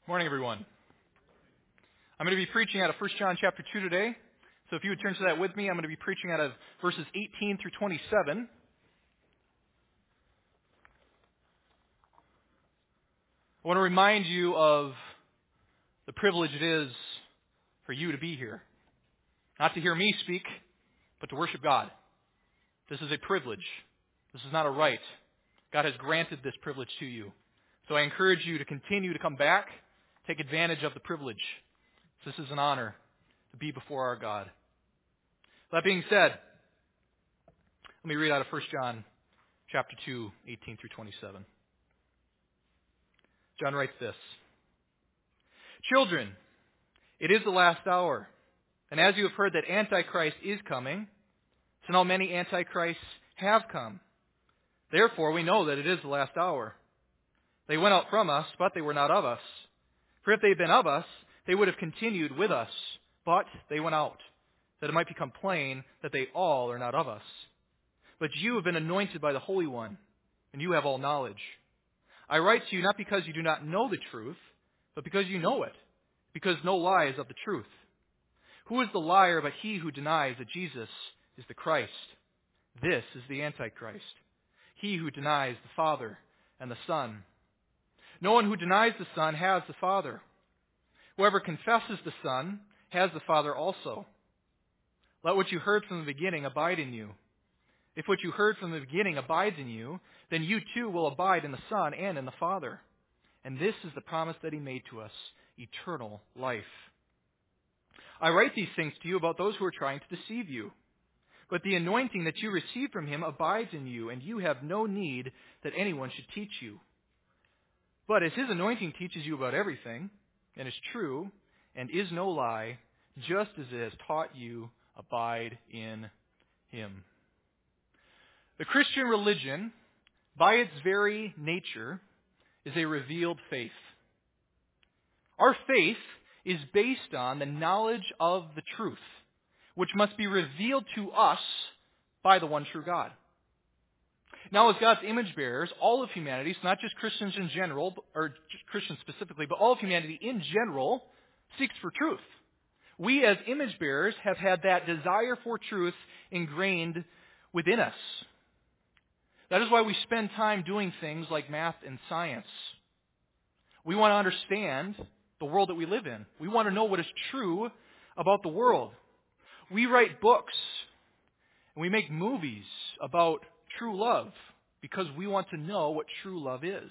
Morning, everyone. I'm going to be preaching out of 1 John chapter 2 today. So if you would turn to that with me, I'm going to be preaching out of verses 18 through 27. I want to remind you of the privilege it is for you to be here. Not to hear me speak, but to worship God. This is a privilege. This is not a right. God has granted this privilege to you. So I encourage you to continue to come back, take advantage of the privilege. This is an honor to be before our God. That being said, let me read out of 1 John chapter 2, 18 through 27. John writes this: Children, it is the last hour, and as you have heard that Antichrist is coming, so now many Antichrists have come. Therefore we know that it is the last hour. They went out from us, but they were not of us. For if they had been of us, they would have continued with us, but they went out, that it might become plain that they all are not of us. But you have been anointed by the Holy One, and you have all knowledge. I write to you not because you do not know the truth, but because you know it, because no lie is of the truth. Who is the liar but he who denies that Jesus is the Christ? This is the Antichrist, he who denies the Father and the Son. No one who denies the Son has the Father. Whoever confesses the Son has the Father also. Let what you heard from the beginning abide in you. If what you heard from the beginning abides in you, then you too will abide in the Son and in the Father. And this is the promise that he made to us, eternal life. I write these things to you about those who are trying to deceive you. But the anointing that you receive from him abides in you, and you have no need that anyone should teach you. But as his anointing teaches you about everything, and is true, and is no lie, just as it has taught you, abide in him. The Christian religion, by its very nature, is a revealed faith. Our faith is based on the knowledge of the truth, which must be revealed to us by the one true God. Now, as God's image bearers, all of humanity, so not just Christians in general, or just Christians specifically, but all of humanity in general, seeks for truth. We as image bearers have had that desire for truth ingrained within us. That is why we spend time doing things like math and science. We want to understand the world that we live in. We want to know what is true about the world. We write books and we make movies about true love because we want to know what true love is.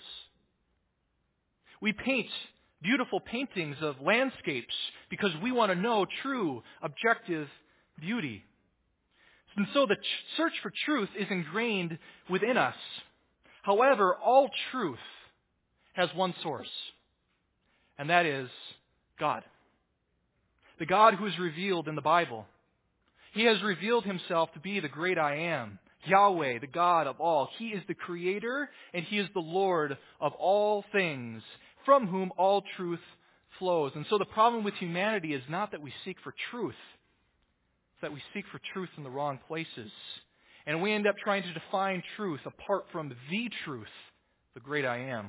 We paint beautiful paintings of landscapes because we want to know true, objective beauty. And so the search for truth is ingrained within us. However, all truth has one source, and that is God. The God who is revealed in the Bible. He has revealed himself to be the great I am, Yahweh, the God of all. He is the Creator, and he is the Lord of all things, from whom all truth flows. And so the problem with humanity is not that we seek for truth. It's that we seek for truth in the wrong places. And we end up trying to define truth apart from the truth, the great I am.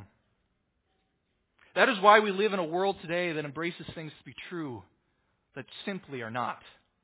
That is why we live in a world today that embraces things to be true that simply are not.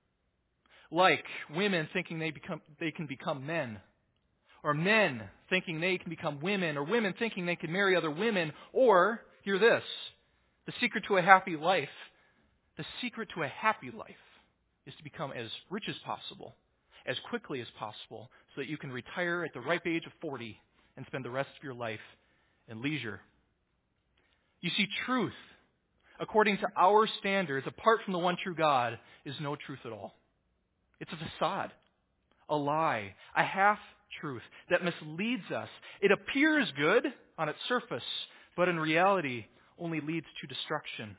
Like women thinking they can become men, or men thinking they can become women, or women thinking they can marry other women, or, hear this, the secret to a happy life. The secret to a happy life is to become as rich as possible, as quickly as possible, so that you can retire at the ripe age of 40 and spend the rest of your life in leisure. You see, truth, according to our standards, apart from the one true God, is no truth at all. It's a facade, a lie, a half-truth that misleads us. It appears good on its surface, but in reality only leads to destruction.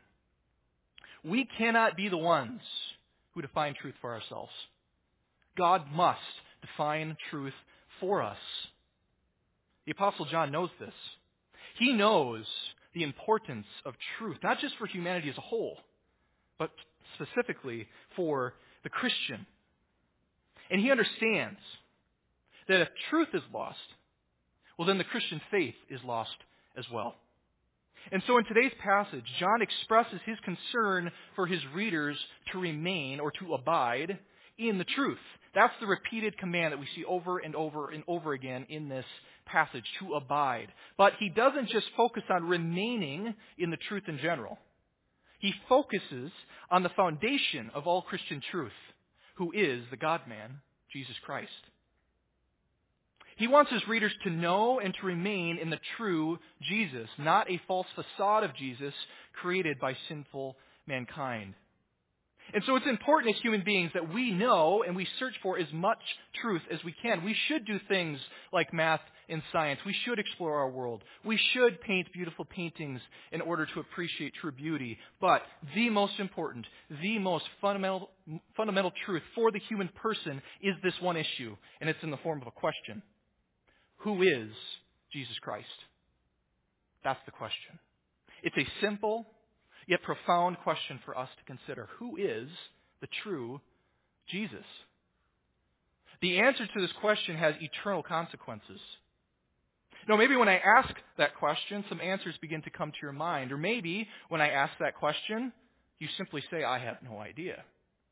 We cannot be the ones who define truth for ourselves. God must define truth for us. The Apostle John knows this. He knows the importance of truth, not just for humanity as a whole, but specifically for the Christian. And he understands that if truth is lost, well, then the Christian faith is lost as well. And so in today's passage, John expresses his concern for his readers to remain or to abide in the truth. That's the repeated command that we see over and over and over again in this passage, to abide. But he doesn't just focus on remaining in the truth in general. He focuses on the foundation of all Christian truth, who is the God-man, Jesus Christ. He wants his readers to know and to remain in the true Jesus, not a false facade of Jesus created by sinful mankind. And so it's important as human beings that we know and we search for as much truth as we can. We should do things like math and science. We should explore our world. We should paint beautiful paintings in order to appreciate true beauty. But the most important, the most fundamental truth for the human person is this one issue, and it's in the form of a question. Who is Jesus Christ? That's the question. It's a simple yet profound question for us to consider. Who is the true Jesus? The answer to this question has eternal consequences. Now, maybe when I ask that question, some answers begin to come to your mind. Or maybe when I ask that question, you simply say, I have no idea.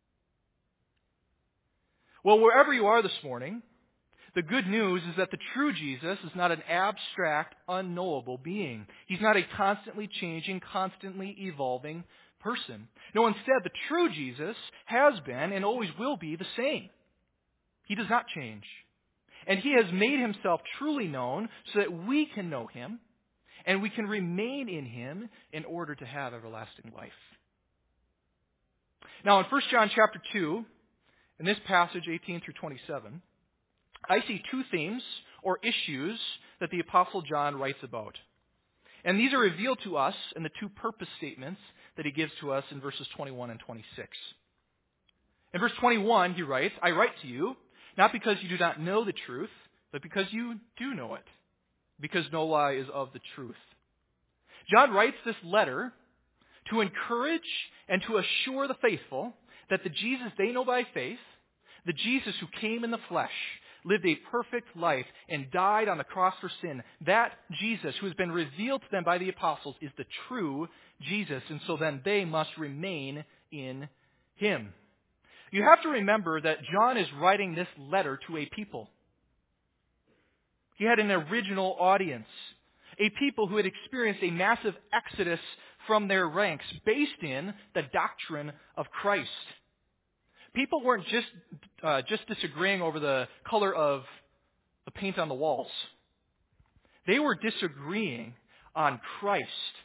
Well, wherever you are this morning, the good news is that the true Jesus is not an abstract, unknowable being. He's not a constantly changing, constantly evolving person. No, instead, the true Jesus has been and always will be the same. He does not change. And he has made himself truly known so that we can know him and we can remain in him in order to have everlasting life. Now, in 1 John chapter 2, in this passage, 18 through 27, I see two themes or issues that the Apostle John writes about. And these are revealed to us in the two purpose statements that he gives to us in verses 21 and 26. In verse 21, he writes, I write to you, not because you do not know the truth, but because you do know it, because no lie is of the truth. John writes this letter to encourage and to assure the faithful that the Jesus they know by faith, the Jesus who came in the flesh, lived a perfect life, and died on the cross for sin, that Jesus who has been revealed to them by the apostles is the true Jesus, and so then they must remain in him. You have to remember that John is writing this letter to a people. He had an original audience, a people who had experienced a massive exodus from their ranks based in the doctrine of Christ. People weren't just disagreeing over the color of the paint on the walls. They were disagreeing on Christ.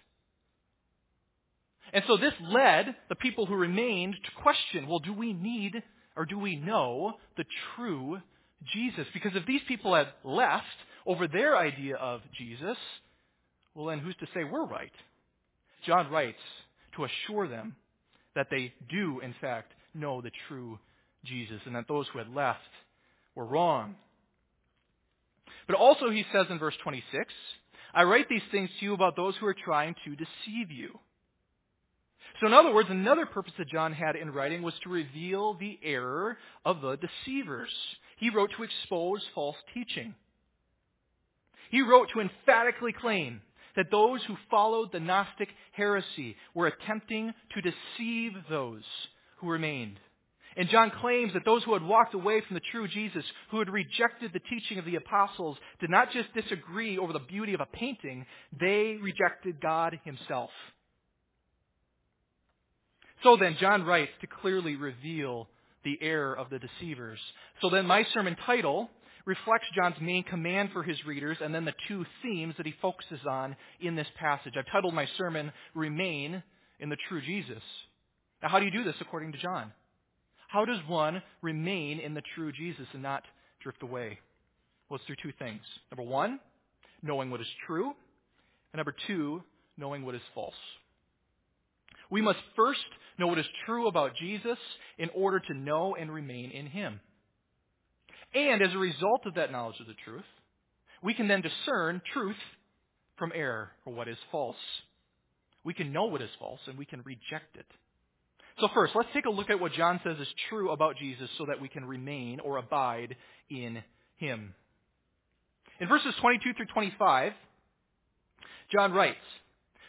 And so this led the people who remained to question, well, do we need or do we know the true Jesus? Because if these people had left over their idea of Jesus, well, then who's to say we're right? John writes to assure them that they do, in fact, know the true Jesus and that those who had left were wrong. But also he says in verse 26, I write these things to you about those who are trying to deceive you. So in other words, another purpose that John had in writing was to reveal the error of the deceivers. He wrote to expose false teaching. He wrote to emphatically claim that those who followed the Gnostic heresy were attempting to deceive those who remained. And John claims that those who had walked away from the true Jesus, who had rejected the teaching of the apostles, did not just disagree over the beauty of a painting, they rejected God himself. So then, John writes to clearly reveal the error of the deceivers. So then my sermon title reflects John's main command for his readers and then the two themes that he focuses on in this passage. I've titled my sermon, Remain in the True Jesus. Now, how do you do this according to John? How does one remain in the true Jesus and not drift away? Well, it's through two things. Number one, knowing what is true. And number two, knowing what is false. We must first know what is true about Jesus in order to know and remain in him. And as a result of that knowledge of the truth, we can then discern truth from error, or what is false. We can know what is false and we can reject it. So first, let's take a look at what John says is true about Jesus so that we can remain or abide in him. In verses 22 through 25, John writes,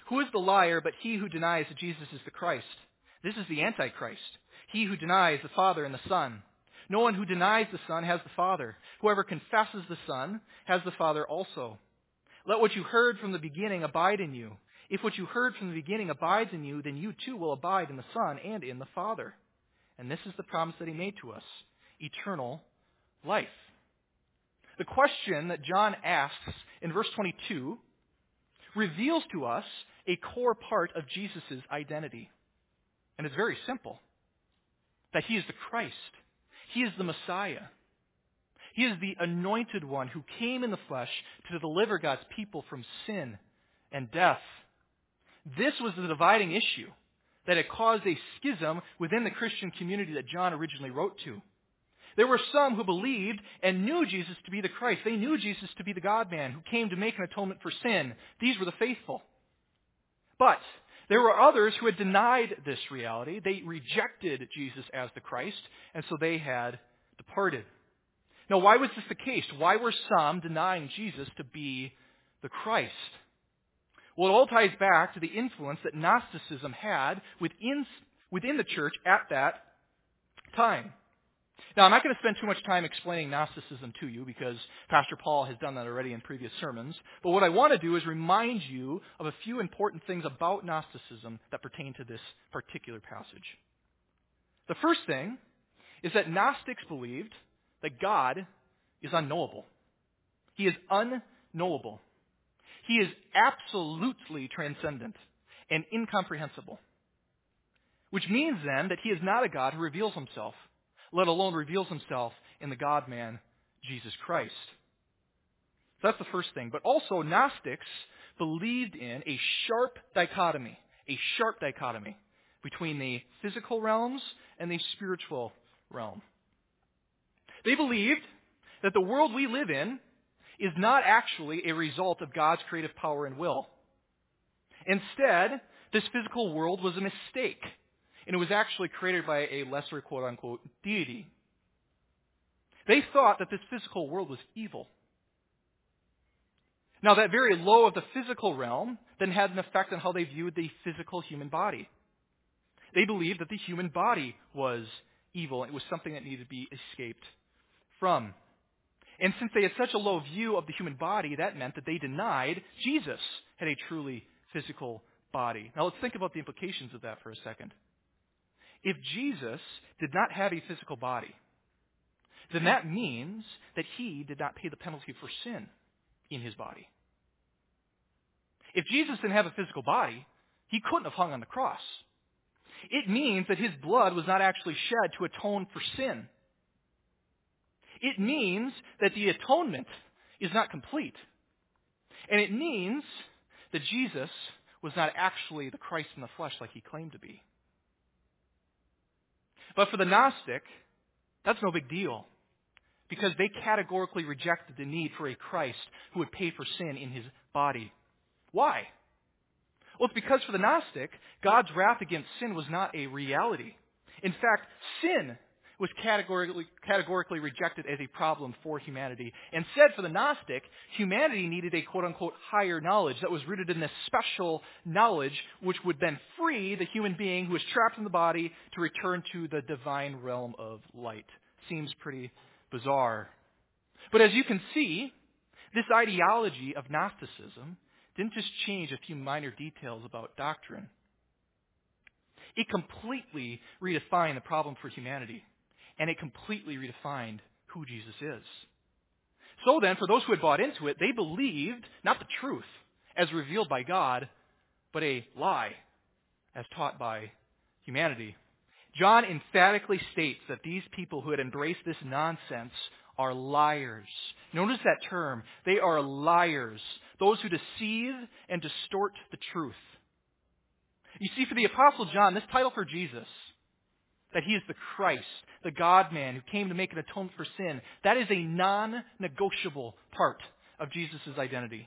Who is the liar but he who denies that Jesus is the Christ? This is the Antichrist, he who denies the Father and the Son. No one who denies the Son has the Father. Whoever confesses the Son has the Father also. Let what you heard from the beginning abide in you. If what you heard from the beginning abides in you, then you too will abide in the Son and in the Father. And this is the promise that he made to us, eternal life. The question that John asks in verse 22 reveals to us a core part of Jesus' identity. And it's very simple. That he is the Christ. He is the Messiah. He is the anointed one who came in the flesh to deliver God's people from sin and death. This was the dividing issue that had caused a schism within the Christian community that John originally wrote to. There were some who believed and knew Jesus to be the Christ. They knew Jesus to be the God-man who came to make an atonement for sin. These were the faithful. But there were others who had denied this reality. They rejected Jesus as the Christ, and so they had departed. Now, why was this the case? Why were some denying Jesus to be the Christ? Well, it all ties back to the influence that Gnosticism had within the church at that time. Now, I'm not going to spend too much time explaining Gnosticism to you because Pastor Paul has done that already in previous sermons. But what I want to do is remind you of a few important things about Gnosticism that pertain to this particular passage. The first thing is that Gnostics believed that God is unknowable. He is unknowable. He is absolutely transcendent and incomprehensible. Which means then that he is not a God who reveals himself, let alone reveals himself in the God-man, Jesus Christ. So that's the first thing. But also, Gnostics believed in a sharp dichotomy between the physical realms and the spiritual realm. They believed that the world we live in is not actually a result of God's creative power and will. Instead, this physical world was a mistake, and it was actually created by a lesser quote-unquote deity. They thought that this physical world was evil. Now, that very low of the physical realm then had an effect on how they viewed the physical human body. They believed that the human body was evil, and it was something that needed to be escaped from. And since they had such a low view of the human body, that meant that they denied Jesus had a truly physical body. Now let's think about the implications of that for a second. If Jesus did not have a physical body, then that means that he did not pay the penalty for sin in his body. If Jesus didn't have a physical body, he couldn't have hung on the cross. It means that his blood was not actually shed to atone for sin. It means that the atonement is not complete. And it means that Jesus was not actually the Christ in the flesh like he claimed to be. But for the Gnostic, that's no big deal, because they categorically rejected the need for a Christ who would pay for sin in his body. Why? Well, it's because for the Gnostic, God's wrath against sin was not a reality. In fact, sin was categorically rejected as a problem for humanity. Instead, for the Gnostic, humanity needed a quote-unquote higher knowledge that was rooted in this special knowledge which would then free the human being who was trapped in the body to return to the divine realm of light. Seems pretty bizarre. But as you can see, this ideology of Gnosticism didn't just change a few minor details about doctrine. It completely redefined the problem for humanity. And it completely redefined who Jesus is. So then, for those who had bought into it, they believed not the truth as revealed by God, but a lie as taught by humanity. John emphatically states that these people who had embraced this nonsense are liars. Notice that term. They are liars. Those who deceive and distort the truth. You see, for the Apostle John, this title for Jesus, that he is the Christ, the God-man who came to make an atonement for sin, that is a non-negotiable part of Jesus' identity.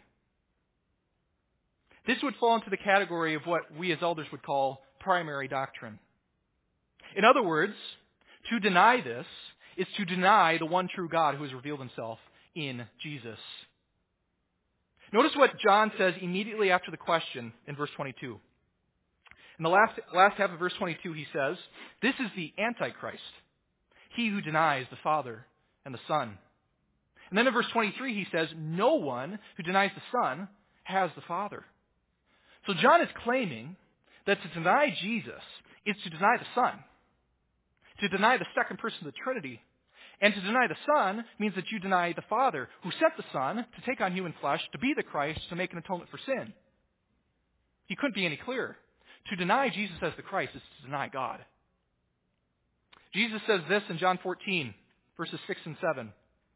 This would fall into the category of what we as elders would call primary doctrine. In other words, to deny this is to deny the one true God who has revealed himself in Jesus. Notice what John says immediately after the question in verse 22. In the last half of verse 22, he says, "This is the Antichrist, he who denies the Father and the Son." And then in verse 23, he says, "No one who denies the Son has the Father." So John is claiming that to deny Jesus is to deny the Son, to deny the second person of the Trinity. And to deny the Son means that you deny the Father, who sent the Son to take on human flesh, to be the Christ, to make an atonement for sin. He couldn't be any clearer. To deny Jesus as the Christ is to deny God. Jesus says this in John 14, verses 6 and 7.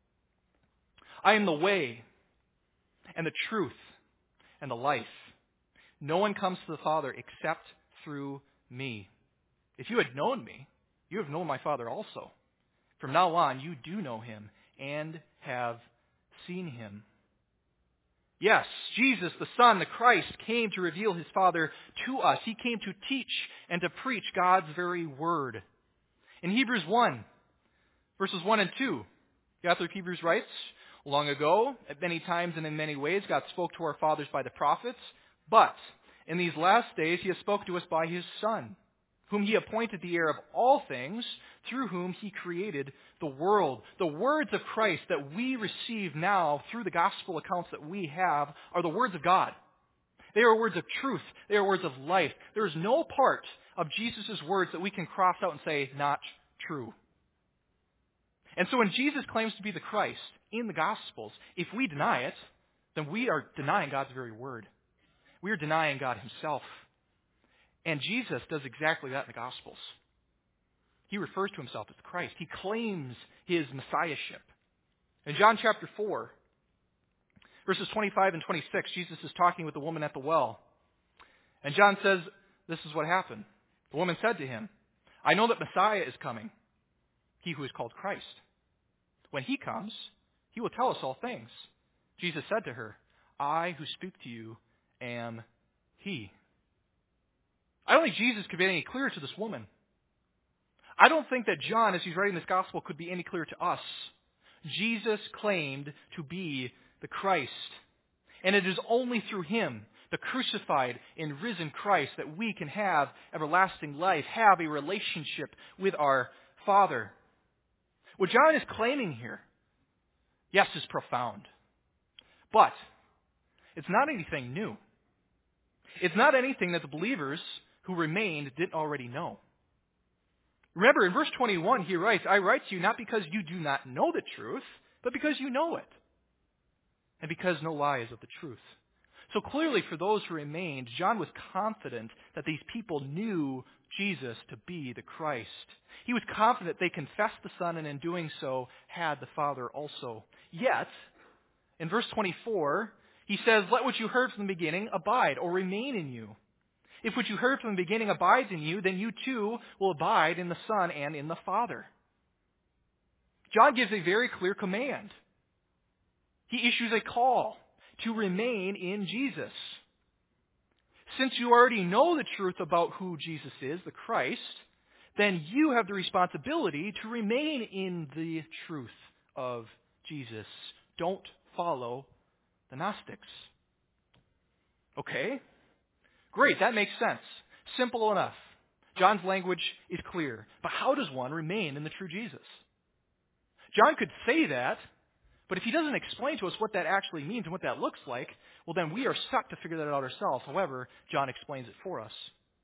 "I am the way and the truth and the life. No one comes to the Father except through me. If you had known me, you have known my Father also. From now on, you do know him and have seen him." Yes, Jesus, the Son, the Christ, came to reveal his Father to us. He came to teach and to preach God's very word. In Hebrews 1, verses 1 and 2, the author of Hebrews writes, "Long ago, at many times and in many ways, God spoke to our fathers by the prophets, but in these last days he has spoken to us by his Son, whom he appointed the heir of all things, through whom he created the world." The words of Christ that we receive now through the gospel accounts that we have are the words of God. They are words of truth. They are words of life. There is no part of Jesus' words that we can cross out and say, not true. And so when Jesus claims to be the Christ in the Gospels, if we deny it, then we are denying God's very word. We are denying God himself. And Jesus does exactly that in the Gospels. He refers to himself as the Christ. He claims his messiahship. In John chapter 4, verses 25 and 26, Jesus is talking with the woman at the well. And John says, this is what happened. The woman said to him, "I know that Messiah is coming, he who is called Christ. When he comes, he will tell us all things." Jesus said to her, "I who speak to you am he." I don't think Jesus could be any clearer to this woman. I don't think that John, as he's writing this gospel, could be any clearer to us. Jesus claimed to be the Christ. And it is only through him, the crucified and risen Christ, that we can have everlasting life, have a relationship with our Father. What John is claiming here, yes, is profound. But it's not anything new. It's not anything that the believers who remained didn't already know. Remember, in verse 21, he writes, "I write to you not because you do not know the truth, but because you know it, and because no lie is of the truth." So clearly, for those who remained, John was confident that these people knew Jesus to be the Christ. He was confident they confessed the Son, and in doing so, had the Father also. Yet, in verse 24, he says, "Let what you heard from the beginning abide," or remain in you. If what you heard from the beginning abides in you, then you too will abide in the Son and in the Father. John gives a very clear command. He issues a call to remain in Jesus. Since you already know the truth about who Jesus is, the Christ, then you have the responsibility to remain in the truth of Jesus. Don't follow the Gnostics. Okay? Great, that makes sense. Simple enough. John's language is clear. But how does one remain in the true Jesus? John could say that, but if he doesn't explain to us what that actually means and what that looks like, well, then we are stuck to figure that out ourselves. However, John explains it for us.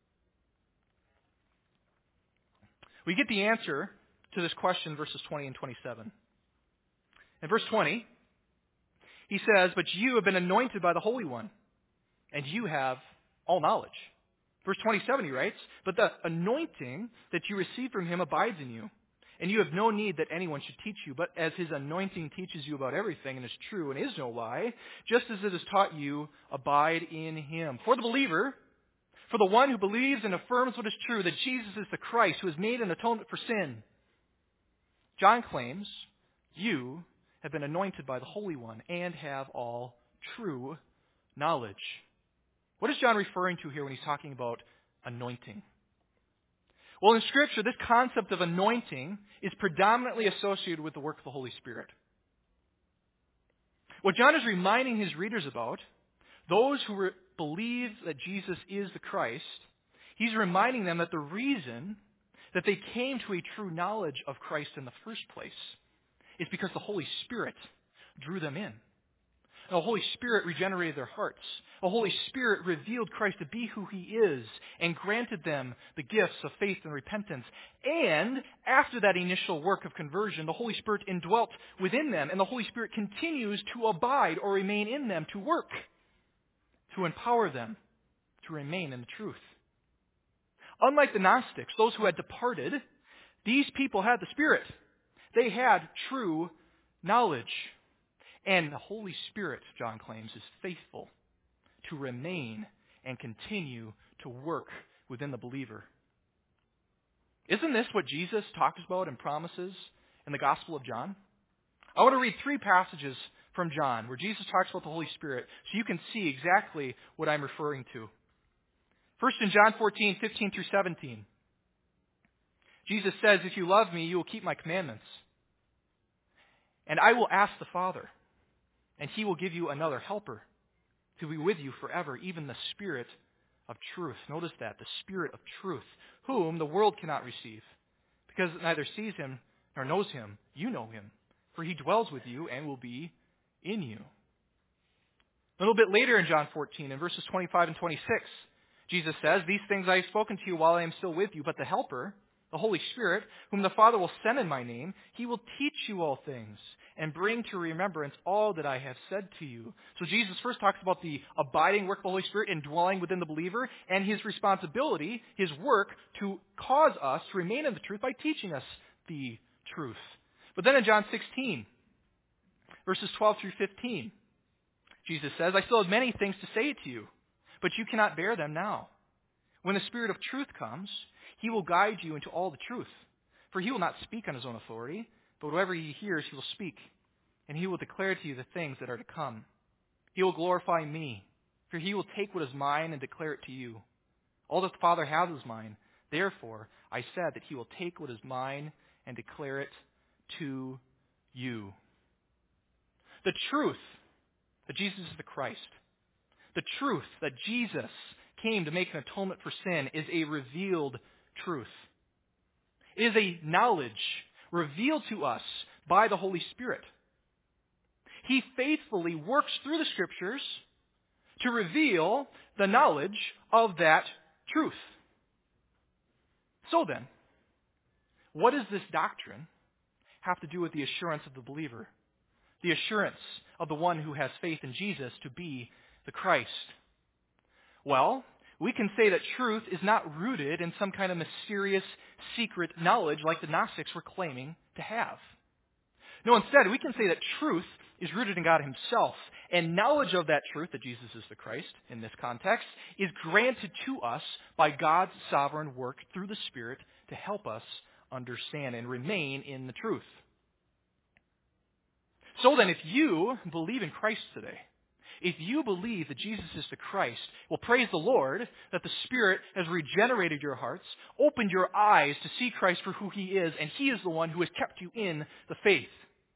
We get the answer to this question in verses 20 and 27. In verse 20, he says, "But you have been anointed by the Holy One, and you have all knowledge." Verse 27, he writes, "But the anointing that you receive from him abides in you, and you have no need that anyone should teach you. But as his anointing teaches you about everything and is true and is no lie, just as it has taught you, abide in him." For the believer, for the one who believes and affirms what is true, that Jesus is the Christ who has made an atonement for sin, John claims you have been anointed by the Holy One and have all true knowledge. What is John referring to here when he's talking about anointing? Well, in Scripture, this concept of anointing is predominantly associated with the work of the Holy Spirit. What John is reminding his readers about, those who believe that Jesus is the Christ, he's reminding them that the reason that they came to a true knowledge of Christ in the first place is because the Holy Spirit drew them in. The Holy Spirit regenerated their hearts. The Holy Spirit revealed Christ to be who He is and granted them the gifts of faith and repentance. And after that initial work of conversion, the Holy Spirit indwelt within them, and the Holy Spirit continues to abide or remain in them to work, to empower them to remain in the truth. Unlike the Gnostics, those who had departed, these people had the Spirit. They had true knowledge. And the Holy Spirit, John claims, is faithful to remain and continue to work within the believer. Isn't this what Jesus talks about and promises in the Gospel of John? I want to read 3 passages from John where Jesus talks about the Holy Spirit so you can see exactly what I'm referring to. First in John 14, 15 through 17. Jesus says, "If you love me, you will keep my commandments. And I will ask the Father, and He will give you another helper to be with you forever, even the Spirit of truth." Notice that, the Spirit of truth, whom the world cannot receive, because it neither sees Him nor knows Him. You know Him, for He dwells with you and will be in you. A little bit later in John 14, in verses 25 and 26, Jesus says, "These things I have spoken to you while I am still with you, but the Helper, the Holy Spirit, whom the Father will send in my name, He will teach you all things and bring to remembrance all that I have said to you." So Jesus first talks about the abiding work of the Holy Spirit indwelling within the believer and His responsibility, His work to cause us to remain in the truth by teaching us the truth. But then in John 16, verses 12 through 15, Jesus says, "I still have many things to say to you, but you cannot bear them now. When the Spirit of truth comes, He will guide you into all the truth. For He will not speak on His own authority, but whatever He hears, He will speak. And He will declare to you the things that are to come. He will glorify me, for He will take what is mine and declare it to you. All that the Father has is mine. Therefore, I said that He will take what is mine and declare it to you." The truth that Jesus is the Christ, the truth that Jesus came to make an atonement for sin, is a revealed truth. It is a knowledge revealed to us by the Holy Spirit. He faithfully works through the Scriptures to reveal the knowledge of that truth. So then, what does this doctrine have to do with the assurance of the believer? The assurance of the one who has faith in Jesus to be the Christ? Well, we can say that truth is not rooted in some kind of mysterious, secret knowledge like the Gnostics were claiming to have. No, instead, we can say that truth is rooted in God Himself, and knowledge of that truth, that Jesus is the Christ in this context, is granted to us by God's sovereign work through the Spirit to help us understand and remain in the truth. So then, if you believe in Christ today, if you believe that Jesus is the Christ, well, praise the Lord that the Spirit has regenerated your hearts, opened your eyes to see Christ for who He is, and He is the one who has kept you in the faith.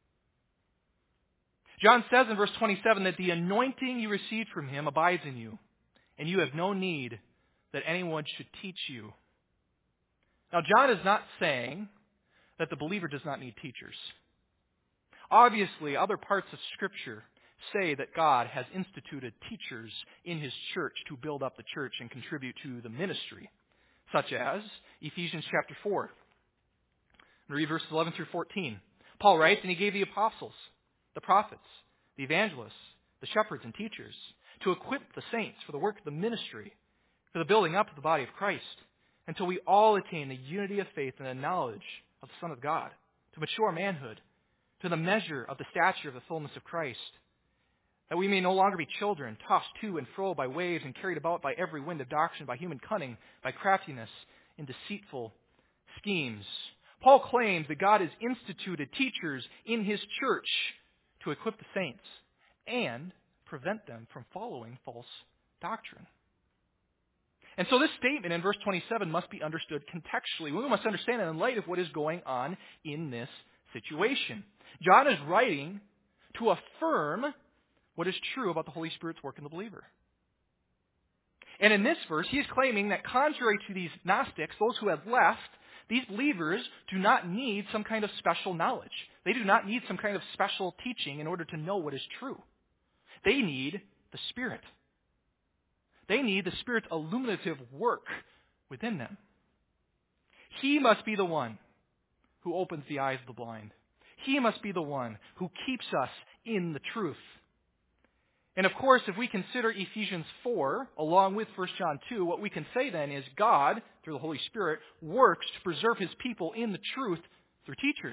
John says in verse 27 that the anointing you received from Him abides in you, and you have no need that anyone should teach you. Now, John is not saying that the believer does not need teachers. Obviously, other parts of Scripture say that God has instituted teachers in His church to build up the church and contribute to the ministry, such as Ephesians chapter 4. Read verses 11 through 14. Paul writes, "And He gave the apostles, the prophets, the evangelists, the shepherds and teachers, to equip the saints for the work of the ministry, for the building up of the body of Christ, until we all attain the unity of faith and the knowledge of the Son of God, to mature manhood, to the measure of the stature of the fullness of Christ, that we may no longer be children, tossed to and fro by waves and carried about by every wind of doctrine, by human cunning, by craftiness in deceitful schemes." Paul claims that God has instituted teachers in His church to equip the saints and prevent them from following false doctrine. And so this statement in verse 27 must be understood contextually. We must understand it in light of what is going on in this situation. John is writing to affirm what is true about the Holy Spirit's work in the believer. And in this verse, he is claiming that contrary to these Gnostics, those who have left, these believers do not need some kind of special knowledge. They do not need some kind of special teaching in order to know what is true. They need the Spirit. They need the Spirit's illuminative work within them. He must be the one who opens the eyes of the blind. He must be the one who keeps us in the truth. And of course, if we consider Ephesians 4 along with 1 John 2, what we can say then is God, through the Holy Spirit, works to preserve His people in the truth through teachers.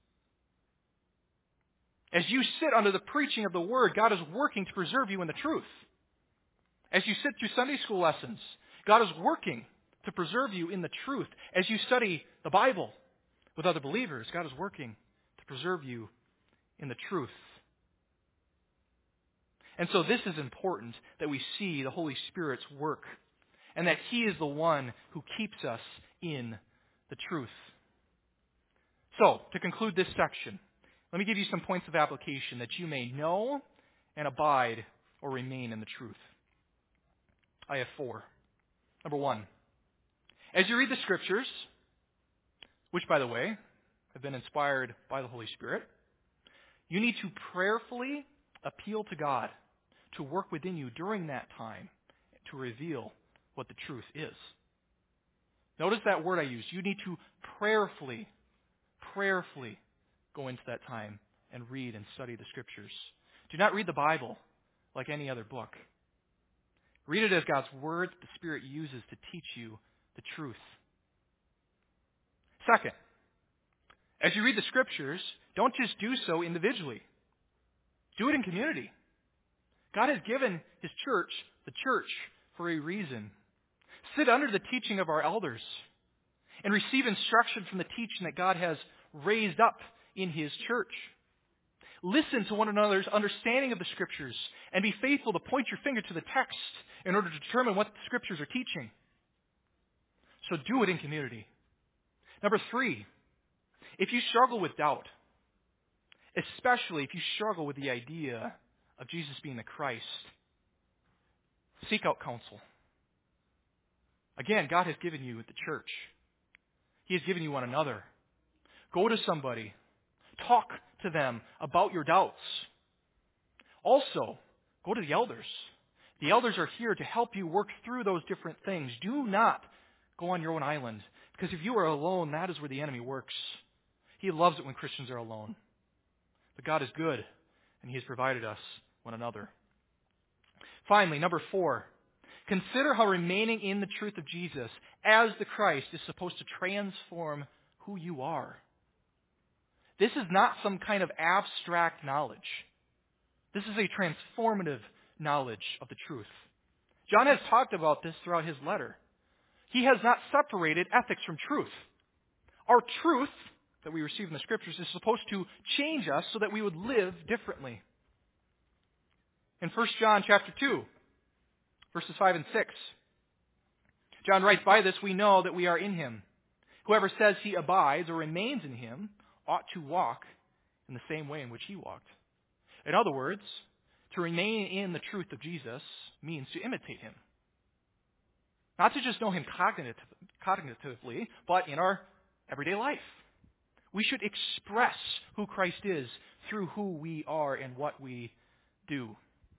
As you sit under the preaching of the Word, God is working to preserve you in the truth. As you sit through Sunday school lessons, God is working to preserve you in the truth. As you study the Bible with other believers, God is working to preserve you in the truth. And so this is important, that we see the Holy Spirit's work and that He is the one who keeps us in the truth. So, to conclude this section, let me give you some points of application that you may know and abide or remain in the truth. I have 4. Number 1, as you read the Scriptures, which, by the way, have been inspired by the Holy Spirit, you need to prayerfully appeal to God to work within you during that time to reveal what the truth is. Notice that word I used. You need to prayerfully go into that time and read and study the Scriptures. Do not read the Bible like any other book. Read it as God's Word that the Spirit uses to teach you the truth. Second, as you read the Scriptures, don't just do so individually. Do it in community. God has given His church, the church, for a reason. Sit under the teaching of our elders and receive instruction from the teaching that God has raised up in His church. Listen to one another's understanding of the Scriptures and be faithful to point your finger to the text in order to determine what the Scriptures are teaching. So do it in community. Number 3, if you struggle with doubt, especially if you struggle with the idea of Jesus being the Christ, seek out counsel. Again, God has given you the church. He has given you one another. Go to somebody. Talk to them about your doubts. Also, go to the elders. The elders are here to help you work through those different things. Do not go on your own island, because if you are alone, that is where the enemy works. He loves it when Christians are alone. But God is good, and He has provided us one another. Finally, number 4, consider how remaining in the truth of Jesus as the Christ is supposed to transform who you are. This is not some kind of abstract knowledge. This is a transformative knowledge of the truth. John has talked about this throughout his letter. He has not separated ethics from truth. Our truth that we receive in the Scriptures is supposed to change us so that we would live differently. In 1 John chapter 2, verses 5 and 6, John writes, "By this we know that we are in Him. Whoever says he abides or remains in Him ought to walk in the same way in which He walked." In other words, to remain in the truth of Jesus means to imitate Him. Not to just know Him cognitively, but in our everyday life. We should express who Christ is through who we are and what we do.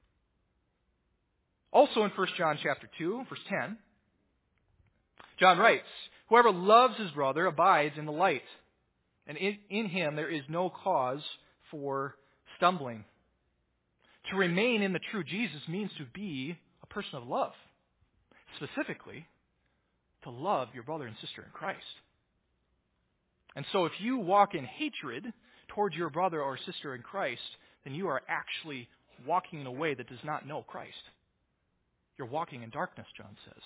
Also in 1 John chapter 2, verse 10, John writes, "Whoever loves his brother abides in the light, and in him there is no cause for stumbling." To remain in the true Jesus means to be a person of love. Specifically, to love your brother and sister in Christ. And so if you walk in hatred towards your brother or sister in Christ, then you are actually walking in a way that does not know Christ. You're walking in darkness, John says.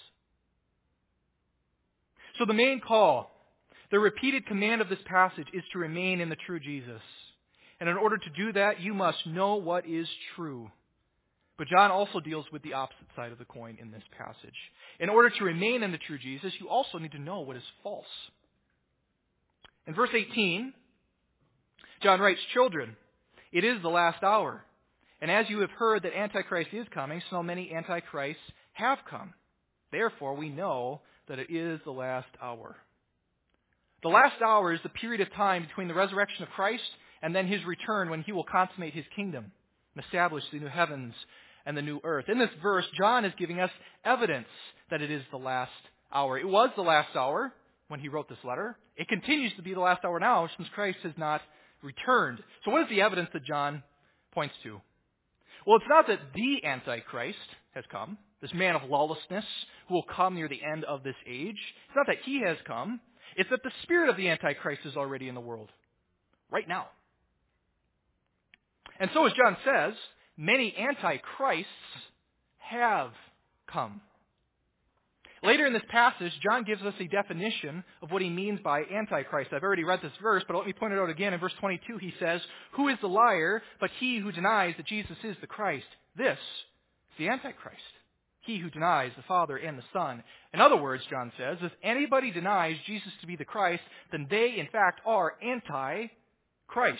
So the main call, the repeated command of this passage is to remain in the true Jesus. And in order to do that, you must know what is true. But John also deals with the opposite side of the coin in this passage. In order to remain in the true Jesus, you also need to know what is false. In verse 18, John writes, "Children, it is the last hour. And as you have heard that Antichrist is coming, so many Antichrists have come. Therefore, we know that it is the last hour. The last hour is the period of time between the resurrection of Christ and then his return, when he will consummate his kingdom and establish the new heavens and the new earth. In this verse, John is giving us evidence that it is the last hour. It was the last hour when he wrote this letter. It continues to be the last hour now since Christ has not returned. So what is the evidence that John points to? Well, it's not that the Antichrist has come, this man of lawlessness who will come near the end of this age. It's not that he has come. It's that the spirit of the Antichrist is already in the world right now. And so, as John says, many Antichrists have come. Later in this passage, John gives us a definition of what he means by Antichrist. I've already read this verse, but let me point it out again. In verse 22, he says, "Who is the liar but he who denies that Jesus is the Christ? This is the Antichrist, he who denies the Father and the Son." In other words, John says, if anybody denies Jesus to be the Christ, then they, in fact, are Antichrist.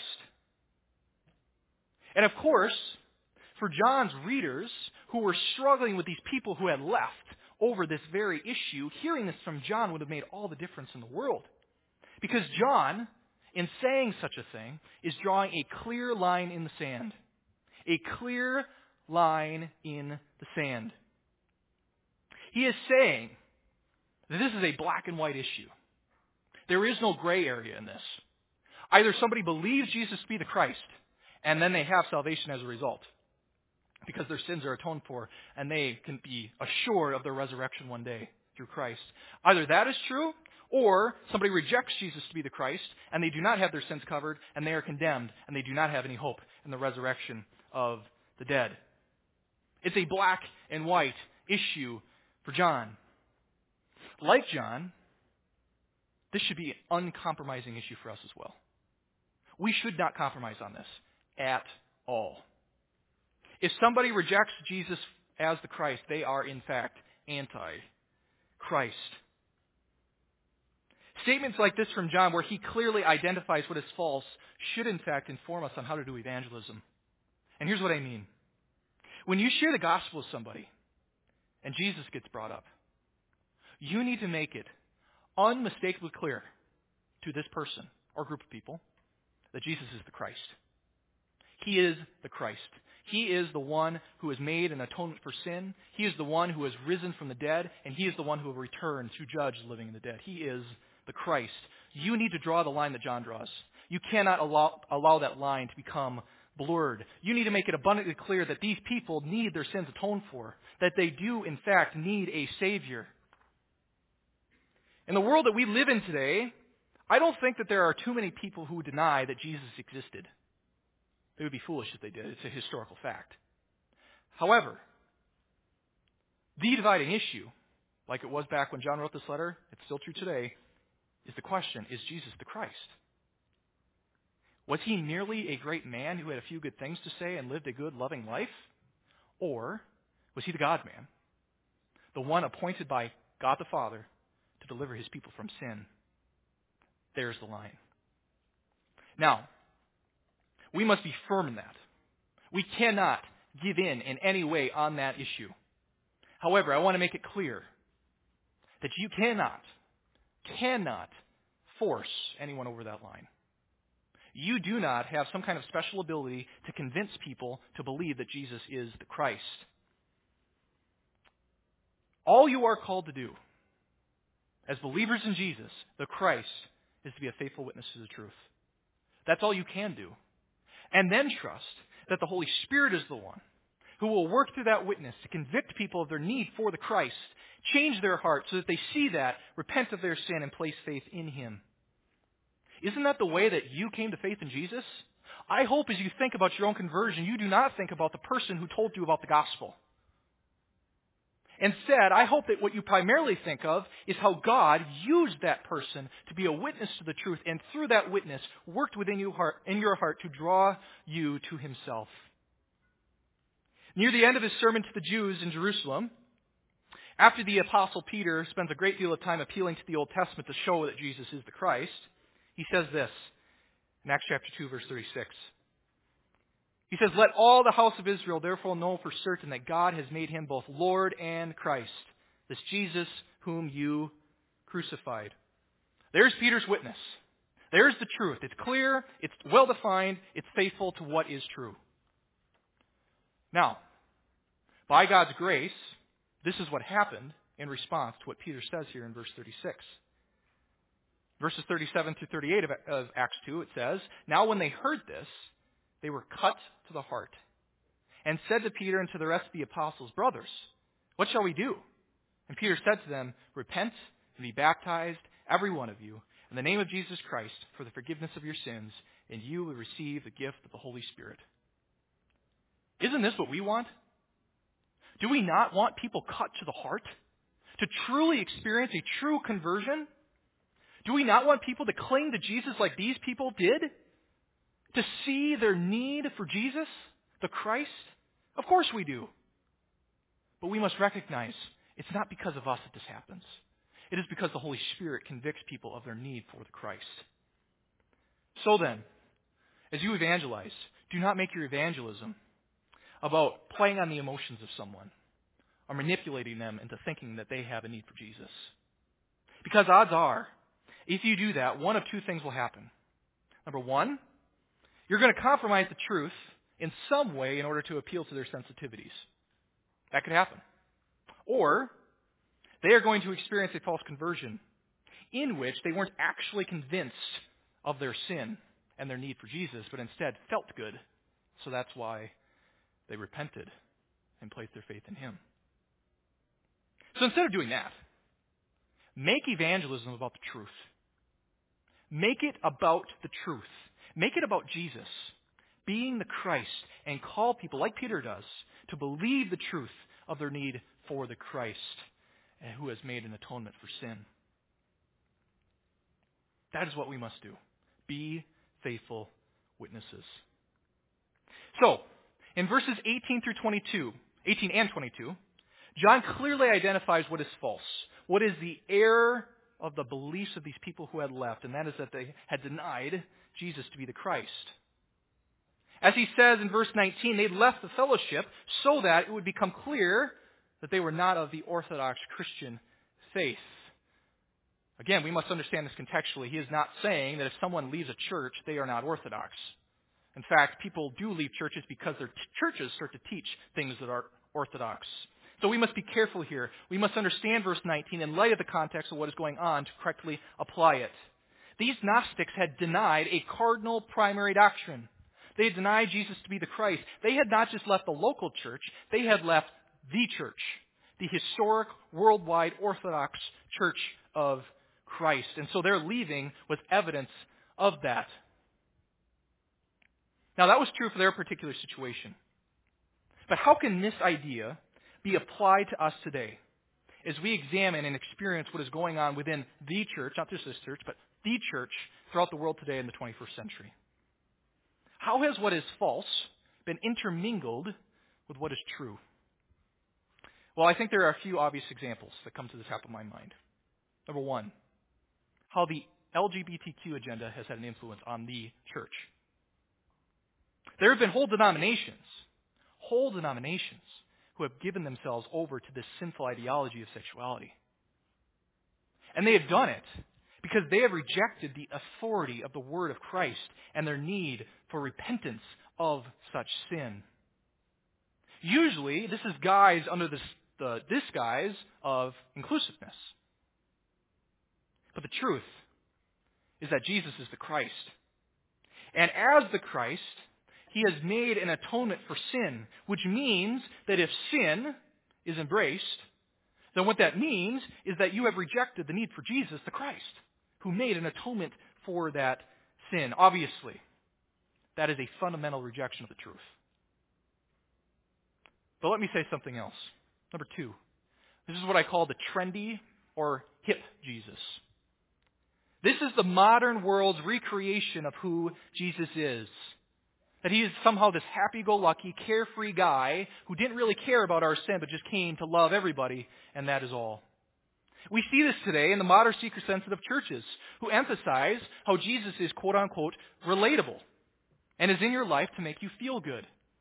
And of course, for John's readers who were struggling with these people who had left over this very issue, hearing this from John would have made all the difference in the world. Because John, in saying such a thing, is drawing a clear line in the sand. A clear line in the sand. He is saying that this is a black and white issue. There is no gray area in this. Either somebody believes Jesus to be the Christ, and then they have salvation as a result, because their sins are atoned for, and they can be assured of their resurrection one day through Christ. Either that is true, or somebody rejects Jesus to be the Christ, and they do not have their sins covered, and they are condemned, and they do not have any hope in the resurrection of the dead. It's a black and white issue for John. Like John, this should be an uncompromising issue for us as well. We should not compromise on this at all. If somebody rejects Jesus as the Christ, they are in fact anti-Christ. Statements like this from John, where he clearly identifies what is false, should in fact inform us on how to do evangelism. And here's what I mean. When you share the gospel with somebody, and Jesus gets brought up, you need to make it unmistakably clear to this person or group of people that Jesus is the Christ. He is the Christ. He is the one who has made an atonement for sin. He is the one who has risen from the dead, and he is the one who will return to judge the living and the dead. He is the Christ. You need to draw the line that John draws. You cannot allow that line to become blurred. You need to make it abundantly clear that these people need their sins atoned for, that they do, in fact, need a Savior. In the world that we live in today, I don't think that there are too many people who deny that Jesus existed. It would be foolish if they did. It's a historical fact. However, the dividing issue, like it was back when John wrote this letter, it's still true today, is the question, is Jesus the Christ? Was he merely a great man who had a few good things to say and lived a good, loving life? Or was he the God-man, the one appointed by God the Father to deliver his people from sin? There's the line. Now, we must be firm in that. We cannot give in any way on that issue. However, I want to make it clear that you cannot force anyone over that line. You do not have some kind of special ability to convince people to believe that Jesus is the Christ. All you are called to do as believers in Jesus, the Christ, is to be a faithful witness to the truth. That's all you can do. And then trust that the Holy Spirit is the one who will work through that witness to convict people of their need for the Christ, change their hearts so that they see that, repent of their sin, and place faith in Him. Isn't that the way that you came to faith in Jesus? I hope as you think about your own conversion, you do not think about the person who told you about the gospel. Instead, I hope that what you primarily think of is how God used that person to be a witness to the truth, and through that witness worked within your heart to draw you to Himself. Near the end of his sermon to the Jews in Jerusalem, after the Apostle Peter spends a great deal of time appealing to the Old Testament to show that Jesus is the Christ, he says this in Acts chapter 2, verse 36. He says, "Let all the house of Israel therefore know for certain that God has made him both Lord and Christ, this Jesus whom you crucified." There's Peter's witness. There's the truth. It's clear, it's well-defined, it's faithful to what is true. Now, by God's grace, this is what happened in response to what Peter says here in verse 36. Verses 37 through 38 of Acts 2, it says, "Now when they heard this, they were cut to the heart, and said to Peter and to the rest of the apostles, 'Brothers, what shall we do?' And Peter said to them, 'Repent and be baptized, every one of you, in the name of Jesus Christ, for the forgiveness of your sins, and you will receive the gift of the Holy Spirit.'" Isn't this what we want? Do we not want people cut to the heart? To truly experience a true conversion? Do we not want people to cling to Jesus like these people did? To see their need for Jesus, the Christ? Of course we do. But we must recognize it's not because of us that this happens. It is because the Holy Spirit convicts people of their need for the Christ. So then, as you evangelize, do not make your evangelism about playing on the emotions of someone or manipulating them into thinking that they have a need for Jesus. Because odds are, if you do that, one of two things will happen. Number one, you're going to compromise the truth in some way in order to appeal to their sensitivities. That could happen. Or they are going to experience a false conversion in which they weren't actually convinced of their sin and their need for Jesus, but instead felt good. So that's why they repented and placed their faith in him. So instead of doing that, make evangelism about the truth. Make it about the truth. Make it about Jesus being the Christ, and call people, like Peter does, to believe the truth of their need for the Christ who has made an atonement for sin. That is what we must do. Be faithful witnesses. So, in verses 18 and 22, John clearly identifies what is false, what is the error of the beliefs of these people who had left, and that is that they had denied Jesus to be the Christ. As he says in verse 19, they left the fellowship so that it would become clear that they were not of the Orthodox Christian faith. Again, we must understand this contextually. He is not saying that if someone leaves a church, they are not Orthodox. In fact, people do leave churches because their churches start to teach things that are Orthodox. So we must be careful here. We must understand verse 19 in light of the context of what is going on to correctly apply it. These Gnostics had denied a cardinal primary doctrine. They had denied Jesus to be the Christ. They had not just left the local church, they had left the church, the historic, worldwide Orthodox Church of Christ. And so their leaving was evidence of that. Now that was true for their particular situation. But how can this idea be applied to us today as we examine and experience what is going on within the church, not just this church, but the church throughout the world today in the 21st century? How has what is false been intermingled with what is true? Well, I think there are a few obvious examples that come to the top of my mind. Number one, how the LGBTQ agenda has had an influence on the church. There have been whole denominations who have given themselves over to this sinful ideology of sexuality. And they have done it because they have rejected the authority of the word of Christ and their need for repentance of such sin. Usually, this is guised under the disguise of inclusiveness. But the truth is that Jesus is the Christ. And as the Christ, he has made an atonement for sin, which means that if sin is embraced, then what that means is that you have rejected the need for Jesus, the Christ, who made an atonement for that sin. Obviously, that is a fundamental rejection of the truth. But let me say something else. Number two, this is what I call the trendy or hip Jesus. This is the modern world's recreation of who Jesus is. That he is somehow this happy-go-lucky, carefree guy who didn't really care about our sin but just came to love everybody, and that is all. We see this today in the modern seeker-sensitive churches who emphasize how Jesus is quote-unquote relatable and is in your life to make you feel good.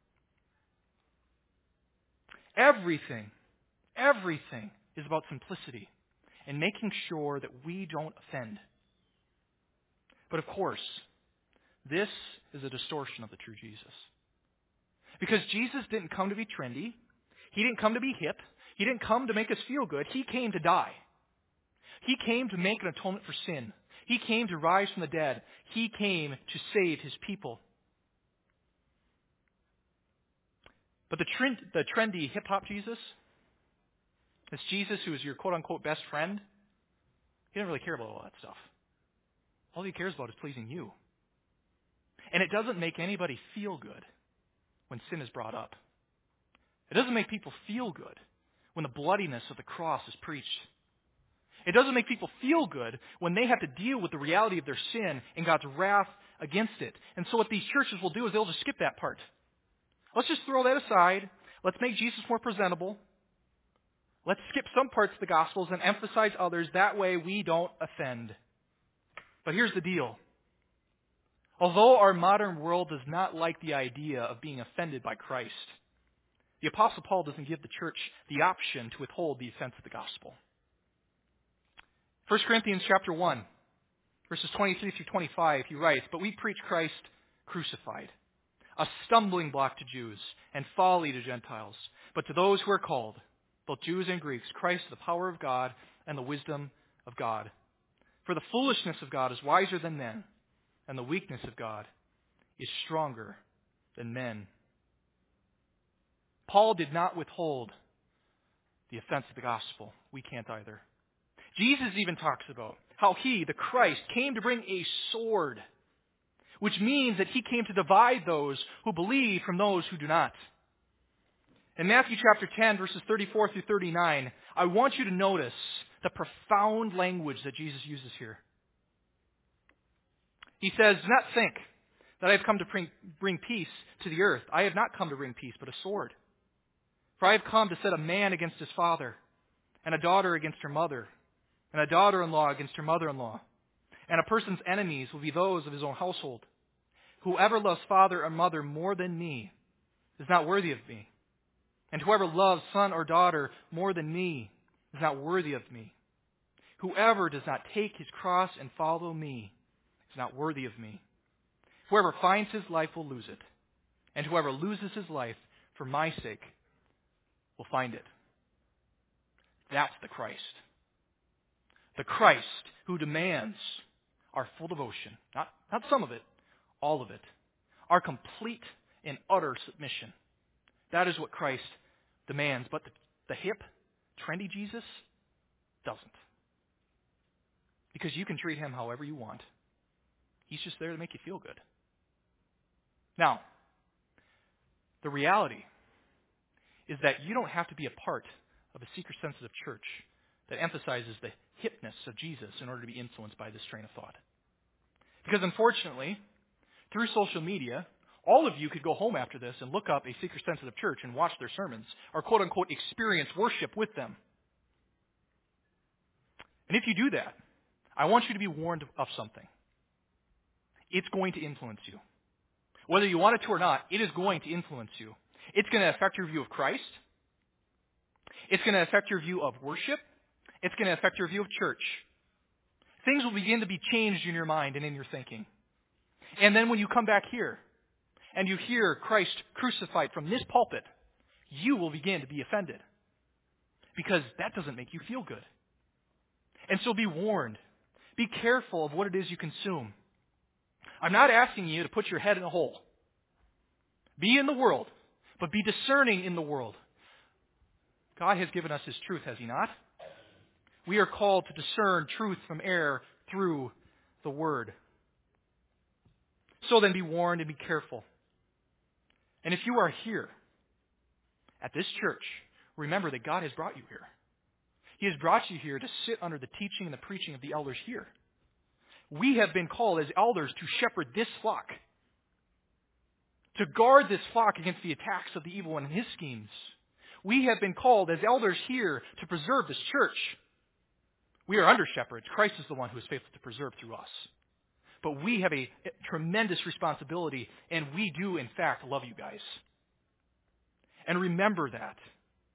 Everything is about simplicity and making sure that we don't offend. But of course, this is a distortion of the true Jesus. Because Jesus didn't come to be trendy. He didn't come to be hip. He didn't come to make us feel good. He came to die. He came to make an atonement for sin. He came to rise from the dead. He came to save his people. But the trendy hip-hop Jesus, this Jesus who is your quote-unquote best friend, he doesn't really care about all that stuff. All he cares about is pleasing you. And it doesn't make anybody feel good when sin is brought up. It doesn't make people feel good when the bloodiness of the cross is preached. It doesn't make people feel good when they have to deal with the reality of their sin and God's wrath against it. And so what these churches will do is they'll just skip that part. Let's just throw that aside. Let's make Jesus more presentable. Let's skip some parts of the Gospels and emphasize others. That way we don't offend. But here's the deal. Although our modern world does not like the idea of being offended by Christ, the Apostle Paul doesn't give the church the option to withhold the offense of the gospel. 1 Corinthians chapter 1, verses 23 through 25, he writes, "But we preach Christ crucified, a stumbling block to Jews and folly to Gentiles. But to those who are called, both Jews and Greeks, Christ is the power of God and the wisdom of God. For the foolishness of God is wiser than men, and the weakness of God is stronger than men." Paul did not withhold the offense of the gospel. We can't either. Jesus even talks about how he, the Christ, came to bring a sword, which means that he came to divide those who believe from those who do not. In Matthew chapter 10, verses 34 through 39, I want you to notice the profound language that Jesus uses here. He says, "Do not think that I have come to bring peace to the earth. I have not come to bring peace, but a sword. For I have come to set a man against his father, and a daughter against her mother, and a daughter-in-law against her mother-in-law. And a person's enemies will be those of his own household. Whoever loves father or mother more than me is not worthy of me. And whoever loves son or daughter more than me is not worthy of me. Whoever does not take his cross and follow me is not worthy of me. Whoever finds his life will lose it, and whoever loses his life for my sake will find it." That's the Christ. The Christ who demands our full devotion. Not some of it, all of it. Our complete and utter submission. That is what Christ demands. But the hip, trendy Jesus doesn't. Because you can treat him however you want. He's just there to make you feel good. Now, the reality is that you don't have to be a part of a seeker-sensitive church that emphasizes the hipness of Jesus in order to be influenced by this train of thought. Because unfortunately, through social media, all of you could go home after this and look up a seeker-sensitive church and watch their sermons, or quote-unquote experience worship with them. And if you do that, I want you to be warned of something. It's going to influence you. Whether you want it to or not, it is going to influence you. It's going to affect your view of Christ. It's going to affect your view of worship. It's going to affect your view of church. Things will begin to be changed in your mind and in your thinking. And then when you come back here and you hear Christ crucified from this pulpit, you will begin to be offended. Because that doesn't make you feel good. And so be warned. Be careful of what it is you consume. I'm not asking you to put your head in a hole. Be in the world, but be discerning in the world. God has given us His truth, has He not? We are called to discern truth from error through the Word. So then be warned and be careful. And if you are here at this church, remember that God has brought you here. He has brought you here to sit under the teaching and the preaching of the elders here. We have been called as elders to shepherd this flock, to guard this flock against the attacks of the evil one and his schemes. We have been called as elders here to preserve this church. We are under shepherds. Christ is the one who is faithful to preserve through us. But we have a tremendous responsibility, and we do, in fact, love you guys. And remember that.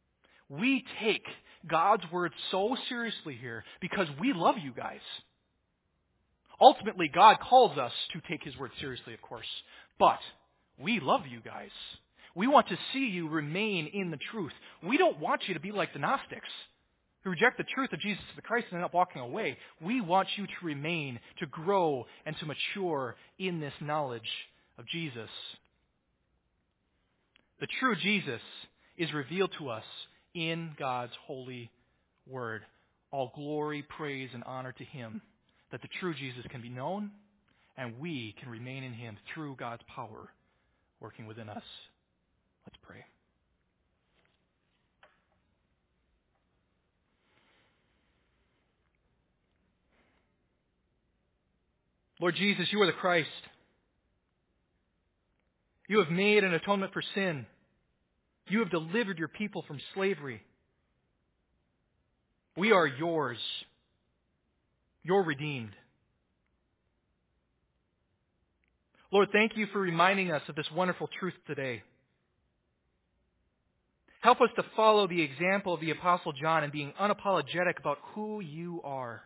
We take God's word so seriously here because we love you guys. Ultimately, God calls us to take his word seriously, of course. But we love you guys. We want to see you remain in the truth. We don't want you to be like the Gnostics, who reject the truth of Jesus the Christ and end up walking away. We want you to remain, to grow, and to mature in this knowledge of Jesus. The true Jesus is revealed to us in God's holy word. All glory, praise, and honor to him, that the true Jesus can be known and we can remain in him through God's power working within us. Let's pray. Lord Jesus, you are the Christ. You have made an atonement for sin. You have delivered your people from slavery. We are yours. You're redeemed. Lord, thank you for reminding us of this wonderful truth today. Help us to follow the example of the Apostle John in being unapologetic about who you are.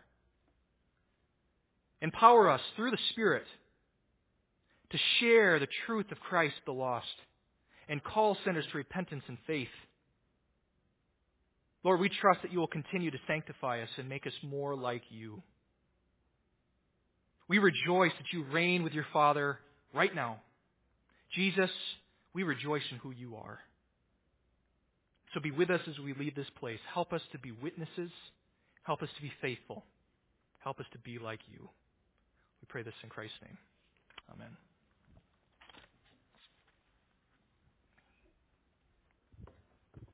Empower us through the Spirit to share the truth of Christ the lost and call sinners to repentance and faith. Lord, we trust that you will continue to sanctify us and make us more like you. We rejoice that you reign with your Father right now. Jesus, we rejoice in who you are. So be with us as we leave this place. Help us to be witnesses. Help us to be faithful. Help us to be like you. We pray this in Christ's name. Amen.